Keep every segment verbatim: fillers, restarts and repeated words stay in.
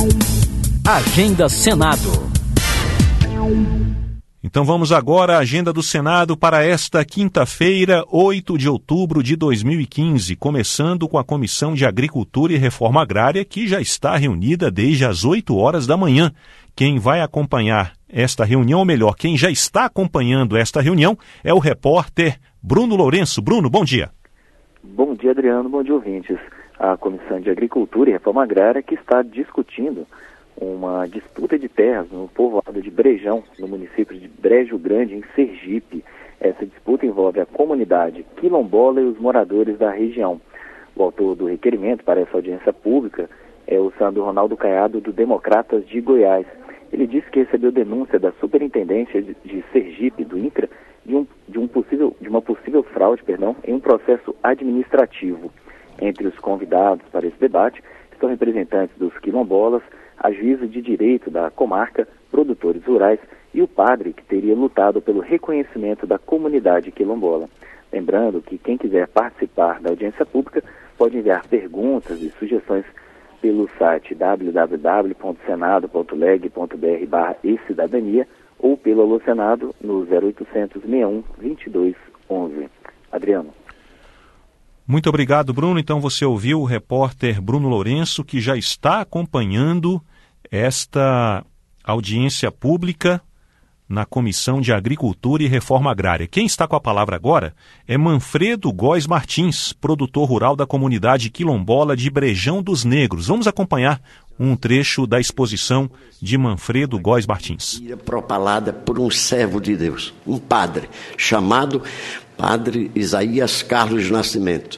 Agenda Senado. Então vamos agora à agenda do Senado para esta quinta-feira, oito de outubro de dois mil e quinze, começando com a Comissão de Agricultura e Reforma Agrária, que já está reunida desde as oito horas da manhã. Quem vai acompanhar esta reunião, ou melhor, quem já está acompanhando esta reunião, é o repórter Bruno Lourenço. Bruno, bom dia. Bom dia, Adriano. Bom dia, ouvintes. A Comissão de Agricultura e Reforma Agrária que está discutindo uma disputa de terras no povoado de Brejão, no município de Brejo Grande, em Sergipe. Essa disputa envolve a comunidade quilombola e os moradores da região. O autor do requerimento para essa audiência pública é o senador Ronaldo Caiado, do Democratas de Goiás. Ele disse que recebeu denúncia da Superintendência de, de Sergipe, do INCRA, de, um, de, um possível, de uma possível fraude perdão, em um processo administrativo. Entre os convidados para esse debate estão representantes dos quilombolas, a juíza de direito da comarca, produtores rurais e o padre que teria lutado pelo reconhecimento da comunidade quilombola. Lembrando que quem quiser participar da audiência pública pode enviar perguntas e sugestões pelo site w w w ponto senado ponto leg ponto b r barra e cidadania ou pelo Alô Senado no zero oitocentos, sessenta e um, vinte e dois, onze. Adriano. Muito obrigado, Bruno. Então você ouviu o repórter Bruno Lourenço, que já está acompanhando esta audiência pública na Comissão de Agricultura e Reforma Agrária. Quem está com a palavra agora é Manfredo Góes Martins, produtor rural da comunidade quilombola de Brejão dos Negros. Vamos acompanhar um trecho da exposição de Manfredo Góes Martins. Propalada por um servo de Deus, um padre, chamado Padre Isaías Carlos Nascimento.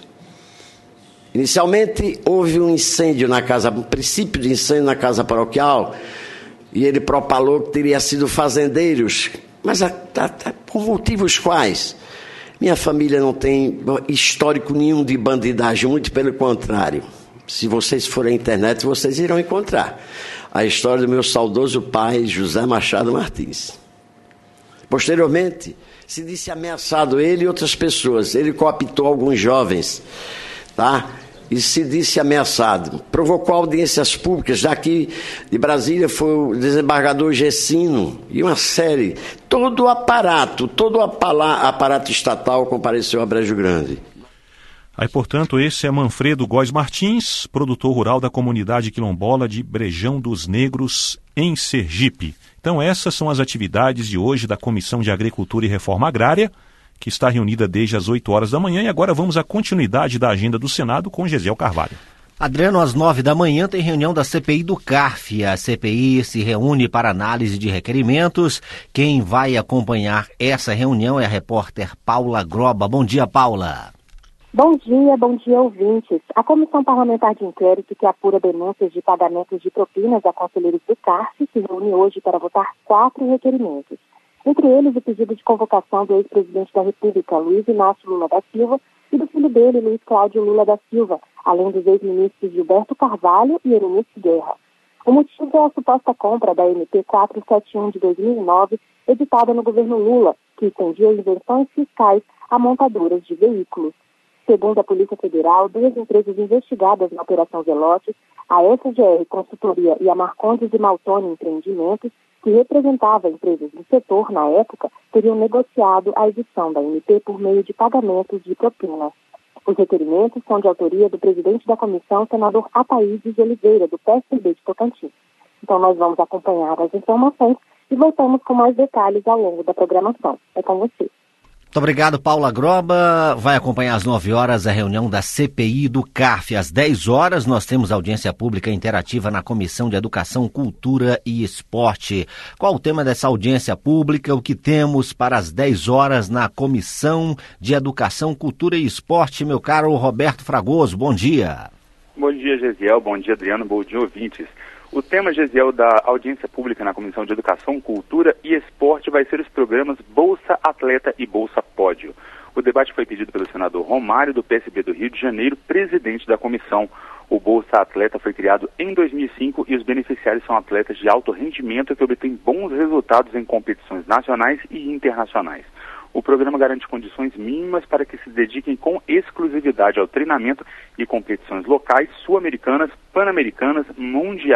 Inicialmente houve um incêndio na casa, um princípio de incêndio na casa paroquial, e ele propalou que teria sido fazendeiros, mas a, a, a, por motivos quais? Minha família não tem histórico nenhum de bandidagem, muito pelo contrário. Se vocês forem à internet, vocês irão encontrar a história do meu saudoso pai, José Machado Martins. Posteriormente, se disse ameaçado ele e outras pessoas. Ele cooptou alguns jovens, tá? E se disse ameaçado. Provocou audiências públicas. Daqui de Brasília foi o desembargador Gessino e uma série. Todo o aparato, todo o aparato estatal compareceu a Brejo Grande. Aí, portanto, esse é Manfredo Góes Martins, produtor rural da comunidade quilombola de Brejão dos Negros, em Sergipe. Então, essas são as atividades de hoje da Comissão de Agricultura e Reforma Agrária, que está reunida desde as oito horas da manhã. E agora vamos à continuidade da agenda do Senado com Gesiel Carvalho. Adriano, às nove da manhã tem reunião da C P I do CARF. A C P I se reúne para análise de requerimentos. Quem vai acompanhar essa reunião é a repórter Paula Groba. Bom dia, Paula. Bom dia, bom dia, ouvintes. A Comissão Parlamentar de Inquérito, que apura denúncias de pagamentos de propinas a conselheiros do CARF, se reúne hoje para votar quatro requerimentos. Entre eles, o pedido de convocação do ex-presidente da República, Luiz Inácio Lula da Silva, e do filho dele, Luiz Cláudio Lula da Silva, além dos ex-ministros Gilberto Carvalho e Eunice Guerra. O motivo é a suposta compra da M P quatrocentos e setenta e um de dois mil e nove, editada no governo Lula, que estendia isenções fiscais a montadoras de veículos. Segundo a Polícia Federal, duas empresas investigadas na Operação Zelotes, a S G R Consultoria e a Marcondes e Maltoni Empreendimentos, que representava empresas do setor na época, teriam negociado a edição da M P por meio de pagamentos de propina. Os requerimentos são de autoria do presidente da comissão, senador Ataídes de Oliveira, do P S B de Tocantins. Então nós vamos acompanhar as informações e voltamos com mais detalhes ao longo da programação. É com você. Muito obrigado, Paula Groba. Vai acompanhar às nove horas a reunião da C P I do CARF. Às dez horas nós temos audiência pública interativa na Comissão de Educação, Cultura e Esporte. Qual o tema dessa audiência pública? O que temos para as dez horas na Comissão de Educação, Cultura e Esporte? Meu caro Roberto Fragoso, bom dia. Bom dia, Gesiel. Bom dia, Adriano. Bom dia, ouvintes. O tema, Gesiel, da audiência pública na Comissão de Educação, Cultura e Esporte vai ser os programas Bolsa Atleta e Bolsa Pódio. O debate foi pedido pelo senador Romário, do P S B do Rio de Janeiro, presidente da comissão. O Bolsa Atleta foi criado em dois mil e cinco e os beneficiários são atletas de alto rendimento que obtêm bons resultados em competições nacionais e internacionais. O programa garante condições mínimas para que se dediquem com exclusividade ao treinamento e competições locais, sul-americanas, pan-americanas, mundiais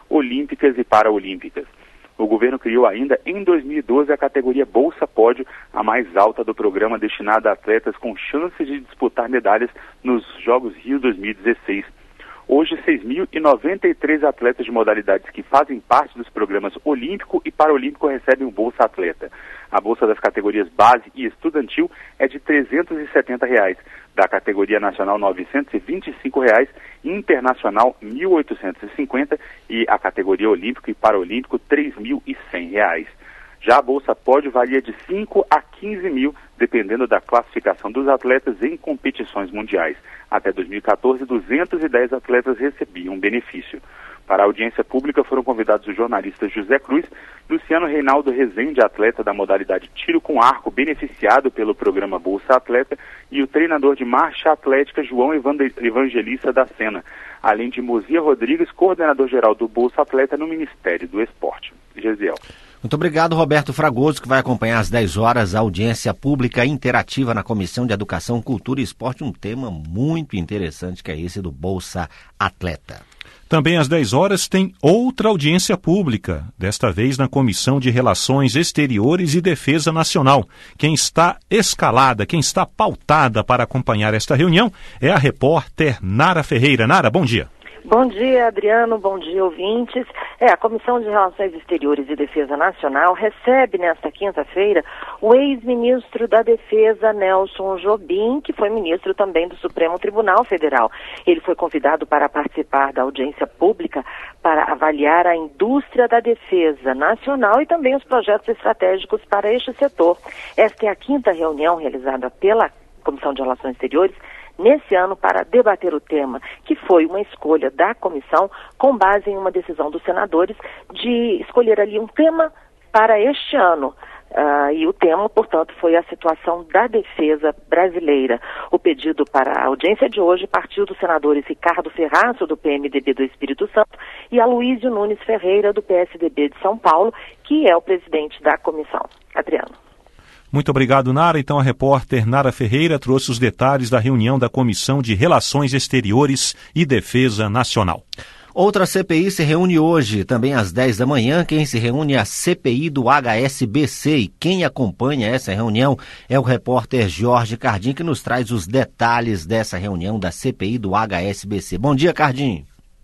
olímpicas e paraolímpicas. O governo criou ainda em dois mil e doze a categoria Bolsa Pódio, a mais alta do programa destinada a atletas com chances de disputar medalhas nos Jogos Rio dois mil e dezesseis. Hoje, seis mil e noventa e três atletas de modalidades que fazem parte dos programas Olímpico e Paralímpico recebem o Bolsa Atleta. A bolsa das categorias base e estudantil é de trezentos e setenta reais, da categoria nacional novecentos e vinte e cinco reais, internacional mil oitocentos e cinquenta e a categoria Olímpico e Paralímpico três mil e cem reais. Já a Bolsa Pódio varia de cinco a quinze mil, dependendo da classificação dos atletas em competições mundiais. Até dois mil e quatorze, duzentos e dez atletas recebiam benefício. Para a audiência pública foram convidados os jornalistas José Cruz, Luciano Reinaldo Rezende, atleta da modalidade tiro com arco, beneficiado pelo programa Bolsa Atleta, e o treinador de marcha atlética João Evangelista da Sena, além de Mozia Rodrigues, coordenador-geral do Bolsa Atleta no Ministério do Esporte. Gesiel. Muito obrigado, Roberto Fragoso, que vai acompanhar às dez horas a audiência pública interativa na Comissão de Educação, Cultura e Esporte, um tema muito interessante que é esse do Bolsa Atleta. Também às dez horas tem outra audiência pública, desta vez na Comissão de Relações Exteriores e Defesa Nacional. Quem está escalada, quem está pautada para acompanhar esta reunião é a repórter Nara Ferreira. Nara, bom dia. Bom dia, Adriano. Bom dia, ouvintes. É, a Comissão de Relações Exteriores e Defesa Nacional recebe nesta quinta-feira o ex-ministro da Defesa, Nelson Jobim, que foi ministro também do Supremo Tribunal Federal. Ele foi convidado para participar da audiência pública para avaliar a indústria da defesa nacional e também os projetos estratégicos para este setor. Esta é a quinta reunião realizada pela Comissão de Relações Exteriores nesse ano para debater o tema, que foi uma escolha da comissão com base em uma decisão dos senadores de escolher ali um tema para este ano. Uh, e o tema, portanto, foi a situação da defesa brasileira. O pedido para a audiência de hoje partiu dos senadores Ricardo Ferraço, do P M D B do Espírito Santo, e Aloysio Nunes Ferreira, do P S D B de São Paulo, que é o presidente da comissão. Adriano. Muito obrigado, Nara. Então, a repórter Nara Ferreira trouxe os detalhes da reunião da Comissão de Relações Exteriores e Defesa Nacional. Outra C P I se reúne hoje, também às dez da manhã. Quem se reúne é a C P I do H S B C. E quem acompanha essa reunião é o repórter Jorge Cardim, que nos traz os detalhes dessa reunião da C P I do H S B C. Bom dia, Cardim.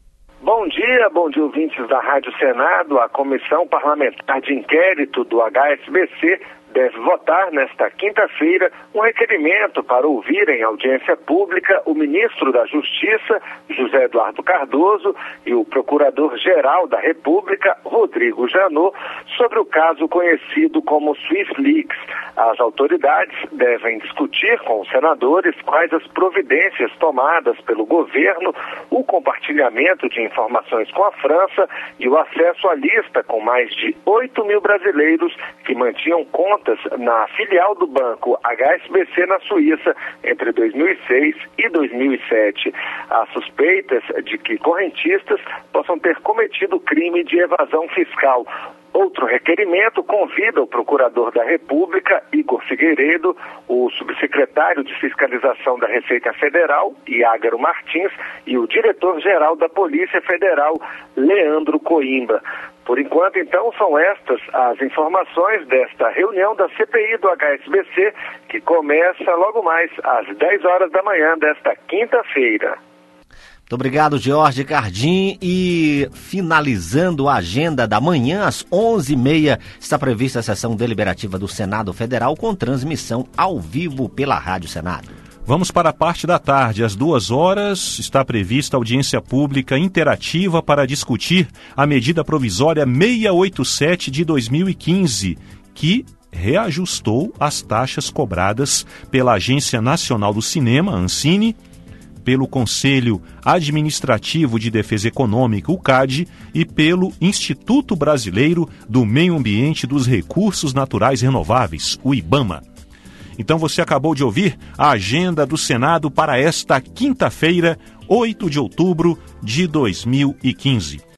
Bom dia, bom dia, ouvintes da Rádio Senado. A Comissão Parlamentar de Inquérito do H S B C deve votar nesta quinta-feira um requerimento para ouvir em audiência pública o ministro da Justiça, José Eduardo Cardoso, e o procurador-geral da República, Rodrigo Janot, sobre o caso conhecido como SwissLeaks. As autoridades devem discutir com os senadores quais as providências tomadas pelo governo, o compartilhamento de informações com a França e o acesso à lista com mais de oito mil brasileiros que mantinham conta na filial do banco H S B C na Suíça entre dois mil e seis e dois mil e sete. Há suspeitas de que correntistas possam ter cometido crime de evasão fiscal. Outro requerimento convida o procurador da República, Igor Figueiredo, o subsecretário de Fiscalização da Receita Federal, Iágaro Martins, e o diretor-geral da Polícia Federal, Leandro Coimbra. Por enquanto, então, são estas as informações desta reunião da C P I do H S B C, que começa logo mais às dez horas da manhã desta quinta-feira. Muito obrigado, Jorge Cardim. E finalizando a agenda da manhã, às onze e meia, está prevista a sessão deliberativa do Senado Federal com transmissão ao vivo pela Rádio Senado. Vamos para a parte da tarde. Às duas horas está prevista audiência pública interativa para discutir a medida provisória seiscentos e oitenta e sete de dois mil e quinze, que reajustou as taxas cobradas pela Agência Nacional do Cinema, Ancine, pelo Conselho Administrativo de Defesa Econômica, o C A D, e pelo Instituto Brasileiro do Meio Ambiente e dos Recursos Naturais Renováveis, o IBAMA. Então você acabou de ouvir a agenda do Senado para esta quinta-feira, oito de outubro de dois mil e quinze.